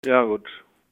Ja, gut.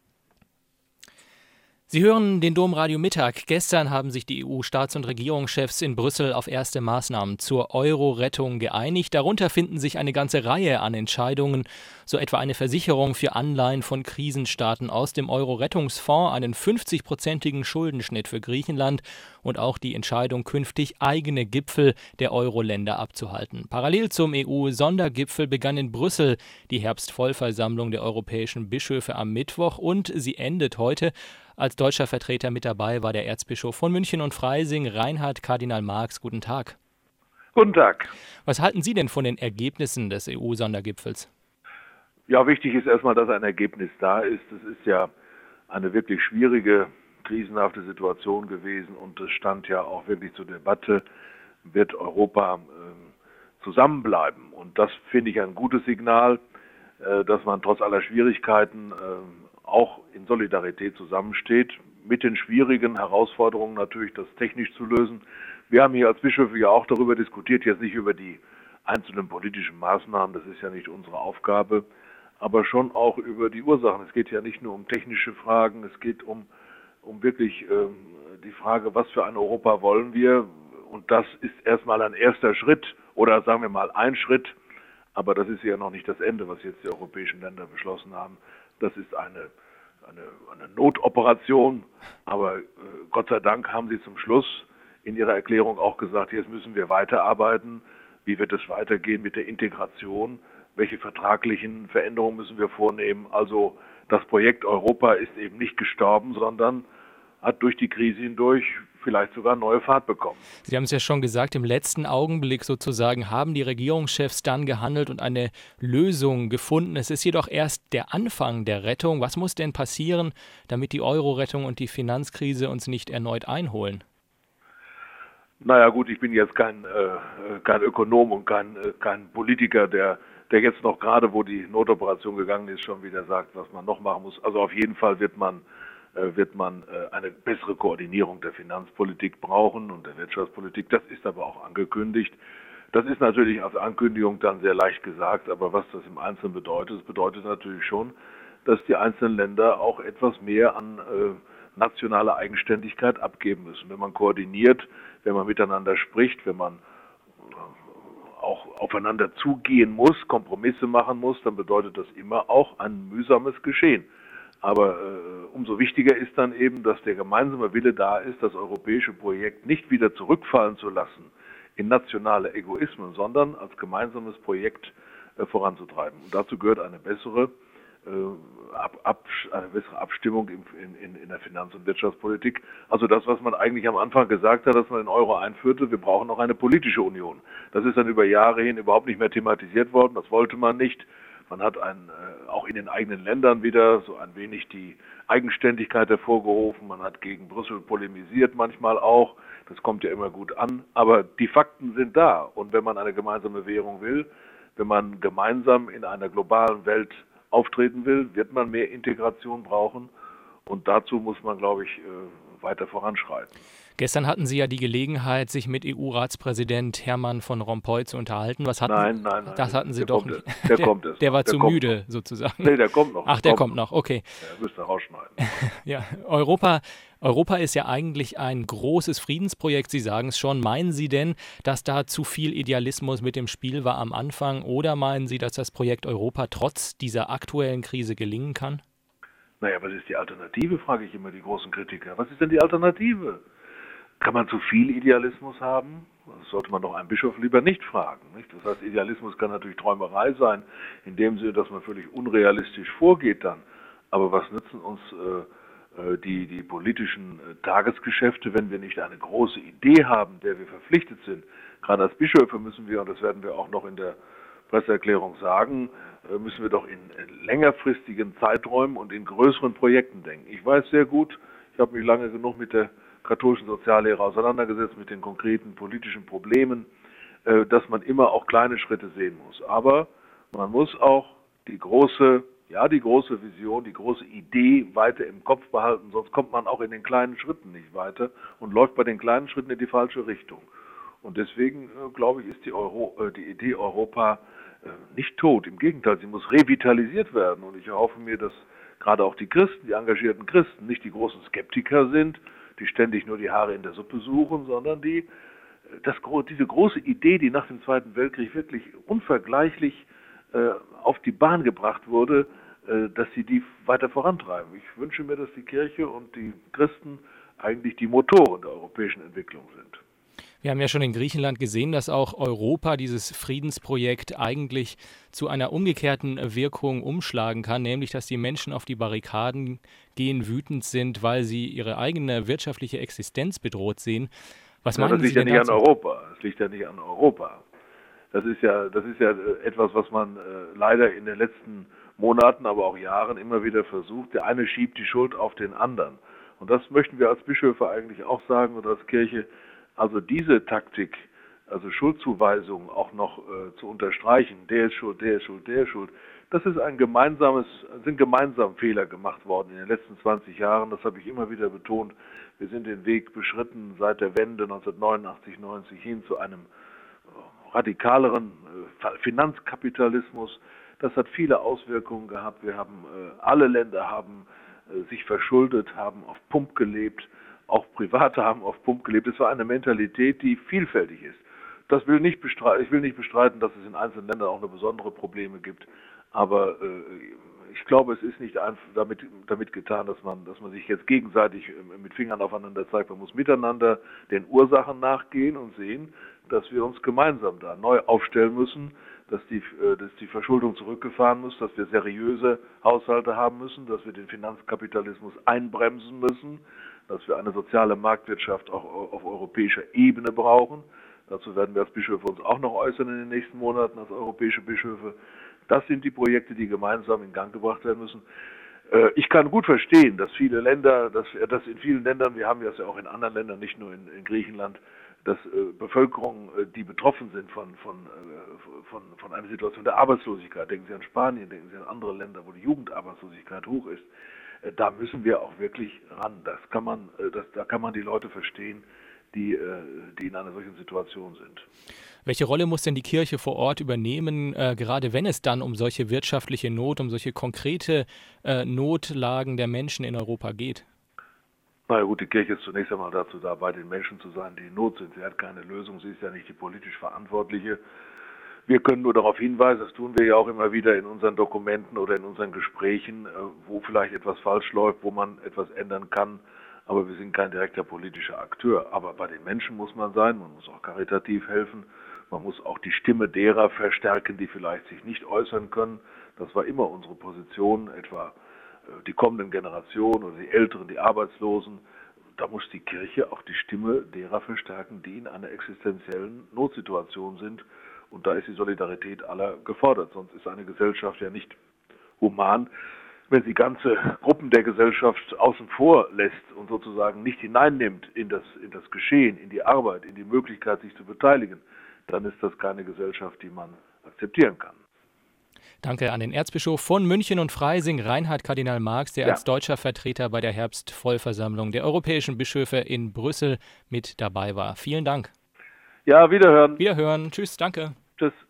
Sie hören den Domradio Mittag. Gestern haben sich die EU-Staats- und Regierungschefs in Brüssel auf erste Maßnahmen zur Euro-Rettung geeinigt. Darunter finden sich eine ganze Reihe an Entscheidungen, so etwa eine Versicherung für Anleihen von Krisenstaaten aus dem Euro-Rettungsfonds, einen 50-prozentigen Schuldenschnitt für Griechenland und auch die Entscheidung, künftig eigene Gipfel der Euro-Länder abzuhalten. Parallel zum EU-Sondergipfel begann in Brüssel die Herbstvollversammlung der europäischen Bischöfe am Mittwoch und sie endet heute. Als deutscher Vertreter mit dabei war der Erzbischof von München und Freising, Reinhard Kardinal Marx. Guten Tag. Guten Tag. Was halten Sie denn von den Ergebnissen des EU-Sondergipfels? Ja, wichtig ist erstmal, dass ein Ergebnis da ist. Es ist ja eine wirklich schwierige, krisenhafte Situation gewesen und es stand ja auch wirklich zur Debatte, wird Europa zusammenbleiben. Und das finde ich ein gutes Signal, dass man trotz aller Schwierigkeiten auch in Solidarität zusammensteht, mit den schwierigen Herausforderungen natürlich das technisch zu lösen. Wir haben hier als Bischöfe ja auch darüber diskutiert, jetzt nicht über die einzelnen politischen Maßnahmen, das ist ja nicht unsere Aufgabe, aber schon auch über die Ursachen. Es geht ja nicht nur um technische Fragen, es geht um wirklich die Frage, was für ein Europa wollen wir? Und das ist erstmal ein erster Schritt oder sagen wir mal ein Schritt, aber das ist ja noch nicht das Ende, was jetzt die europäischen Länder beschlossen haben. Das ist eine Notoperation, aber Gott sei Dank haben sie zum Schluss in ihrer Erklärung auch gesagt, jetzt müssen wir weiterarbeiten. Wie wird es weitergehen mit der Integration? Welche vertraglichen Veränderungen müssen wir vornehmen? Also das Projekt Europa ist eben nicht gestorben, sondern hat durch die Krise hindurch vielleicht sogar neue Fahrt bekommen. Sie haben es ja schon gesagt, im letzten Augenblick sozusagen haben die Regierungschefs dann gehandelt und eine Lösung gefunden. Es ist jedoch erst der Anfang der Rettung. Was muss denn passieren, damit die Euro-Rettung und die Finanzkrise uns nicht erneut einholen? Naja gut, ich bin jetzt kein Ökonom und kein Politiker, der jetzt noch gerade, wo die Notoperation gegangen ist, schon wieder sagt, was man noch machen muss. Also auf jeden Fall wird man eine bessere Koordinierung der Finanzpolitik brauchen und der Wirtschaftspolitik. Das ist aber auch angekündigt. Das ist natürlich als Ankündigung dann sehr leicht gesagt, aber was das im Einzelnen bedeutet, das bedeutet natürlich schon, dass die einzelnen Länder auch etwas mehr an nationale Eigenständigkeit abgeben müssen. Wenn man koordiniert, wenn man miteinander spricht, wenn man auch aufeinander zugehen muss, Kompromisse machen muss, dann bedeutet das immer auch ein mühsames Geschehen. Aber umso wichtiger ist dann eben, dass der gemeinsame Wille da ist, das europäische Projekt nicht wieder zurückfallen zu lassen in nationale Egoismen, sondern als gemeinsames Projekt voranzutreiben. Und dazu gehört eine bessere Abstimmung in der Finanz- und Wirtschaftspolitik. Also das, was man eigentlich am Anfang gesagt hat, dass man den Euro einführte, wir brauchen noch eine politische Union. Das ist dann über Jahre hin überhaupt nicht mehr thematisiert worden, das wollte man nicht. Man hat auch in den eigenen Ländern wieder so ein wenig die Eigenständigkeit hervorgerufen. Man hat gegen Brüssel polemisiert manchmal auch. Das kommt ja immer gut an. Aber die Fakten sind da. Und wenn man eine gemeinsame Währung will, wenn man gemeinsam in einer globalen Welt auftreten will, wird man mehr Integration brauchen. Und dazu muss man, glaube ich, weiter voranschreiten. Gestern hatten Sie ja die Gelegenheit, sich mit EU-Ratspräsident Herman van Rompuy zu unterhalten. Nein. Das hatten Sie doch nicht. Der kommt erst. Der war zu müde, sozusagen. Nee, der kommt noch. Ach, der kommt noch, okay. Der müsste rausschneiden. Ja, Europa ist ja eigentlich ein großes Friedensprojekt. Sie sagen es schon. Meinen Sie denn, dass da zu viel Idealismus mit dem Spiel war am Anfang? Oder meinen Sie, dass das Projekt Europa trotz dieser aktuellen Krise gelingen kann? Naja, was ist die Alternative, frage ich immer die großen Kritiker. Was ist denn die Alternative? Kann man zu viel Idealismus haben? Das sollte man doch einen Bischof lieber nicht fragen. Nicht? Das heißt, Idealismus kann natürlich Träumerei sein, in dem Sinne, dass man völlig unrealistisch vorgeht dann. Aber was nützen uns die politischen Tagesgeschäfte, wenn wir nicht eine große Idee haben, der wir verpflichtet sind? Gerade als Bischöfe müssen wir, und das werden wir auch noch in der Presseerklärung sagen, müssen wir doch in längerfristigen Zeiträumen und in größeren Projekten denken. Ich weiß sehr gut, ich habe mich lange genug mit der katholischen Soziallehre auseinandergesetzt, mit den konkreten politischen Problemen, dass man immer auch kleine Schritte sehen muss. Aber man muss auch die große Vision, die große Idee weiter im Kopf behalten, sonst kommt man auch in den kleinen Schritten nicht weiter und läuft bei den kleinen Schritten in die falsche Richtung. Und deswegen, glaube ich, ist die Idee Europa nicht tot. Im Gegenteil, sie muss revitalisiert werden. Und ich erhoffe mir, dass gerade auch die Christen, die engagierten Christen, nicht die großen Skeptiker sind, die ständig nur die Haare in der Suppe suchen, sondern diese große Idee, die nach dem Zweiten Weltkrieg wirklich unvergleichlich auf die Bahn gebracht wurde, dass sie die weiter vorantreiben. Ich wünsche mir, dass die Kirche und die Christen eigentlich die Motoren der europäischen Entwicklung sind. Wir haben ja schon in Griechenland gesehen, dass auch Europa dieses Friedensprojekt eigentlich zu einer umgekehrten Wirkung umschlagen kann, nämlich dass die Menschen auf die Barrikaden gehen, wütend sind, weil sie ihre eigene wirtschaftliche Existenz bedroht sehen. Was meinen Sie denn dazu? Das liegt ja nicht an Europa. Das liegt ja nicht an Europa. Das ist ja etwas, was man leider in den letzten Monaten, aber auch Jahren immer wieder versucht. Der eine schiebt die Schuld auf den anderen. Und das möchten wir als Bischöfe eigentlich auch sagen oder als Kirche. Also diese Taktik, also Schuldzuweisungen auch noch zu unterstreichen, der ist schuld, der ist schuld, der ist schuld, das ist sind gemeinsam Fehler gemacht worden in den letzten 20 Jahren. Das habe ich immer wieder betont. Wir sind den Weg beschritten seit der Wende 1989, 90 hin zu einem radikaleren Finanzkapitalismus. Das hat viele Auswirkungen gehabt. Alle Länder haben sich verschuldet, haben auf Pump gelebt. Auch Private haben auf Pump gelebt. Es war eine Mentalität, die vielfältig ist. Ich will nicht bestreiten, dass es in einzelnen Ländern auch noch besondere Probleme gibt. Aber ich glaube, es ist nicht damit getan, dass man sich jetzt gegenseitig mit Fingern aufeinander zeigt. Man muss miteinander den Ursachen nachgehen und sehen, dass wir uns gemeinsam da neu aufstellen müssen, dass die Verschuldung zurückgefahren muss, dass wir seriöse Haushalte haben müssen, dass wir den Finanzkapitalismus einbremsen müssen, dass wir eine soziale Marktwirtschaft auch auf europäischer Ebene brauchen. Dazu werden wir als Bischöfe uns auch noch äußern in den nächsten Monaten als europäische Bischöfe. Das sind die Projekte, die gemeinsam in Gang gebracht werden müssen. Ich kann gut verstehen, dass viele Länder, dass in vielen Ländern, wir haben das ja auch in anderen Ländern, nicht nur in Griechenland, dass Bevölkerungen, die betroffen sind von einer Situation der Arbeitslosigkeit, denken Sie an Spanien, denken Sie an andere Länder, wo die Jugendarbeitslosigkeit hoch ist, da müssen wir auch wirklich ran. Da kann man die Leute verstehen, die in einer solchen Situation sind. Welche Rolle muss denn die Kirche vor Ort übernehmen, gerade wenn es dann um solche wirtschaftliche Not, um solche konkrete Notlagen der Menschen in Europa geht? Na ja gut, die Kirche ist zunächst einmal dazu da, bei den Menschen zu sein, die in Not sind. Sie hat keine Lösung, sie ist ja nicht die politisch Verantwortliche. Wir können nur darauf hinweisen, das tun wir ja auch immer wieder in unseren Dokumenten oder in unseren Gesprächen, wo vielleicht etwas falsch läuft, wo man etwas ändern kann. Aber wir sind kein direkter politischer Akteur. Aber bei den Menschen muss man sein, man muss auch karitativ helfen, man muss auch die Stimme derer verstärken, die vielleicht sich nicht äußern können. Das war immer unsere Position, etwa die kommenden Generationen oder die Älteren, die Arbeitslosen. Da muss die Kirche auch die Stimme derer verstärken, die in einer existenziellen Notsituation sind. Und da ist die Solidarität aller gefordert. Sonst ist eine Gesellschaft ja nicht human, wenn sie ganze Gruppen der Gesellschaft außen vor lässt und sozusagen nicht hineinnimmt in das Geschehen, in die Arbeit, in die Möglichkeit, sich zu beteiligen. Dann ist das keine Gesellschaft, die man akzeptieren kann. Danke an den Erzbischof von München und Freising, Reinhard Kardinal Marx, der als deutscher Vertreter bei der Herbstvollversammlung der europäischen Bischöfe in Brüssel mit dabei war. Vielen Dank. Ja, wiederhören. Wiederhören. Tschüss, danke. Tschüss.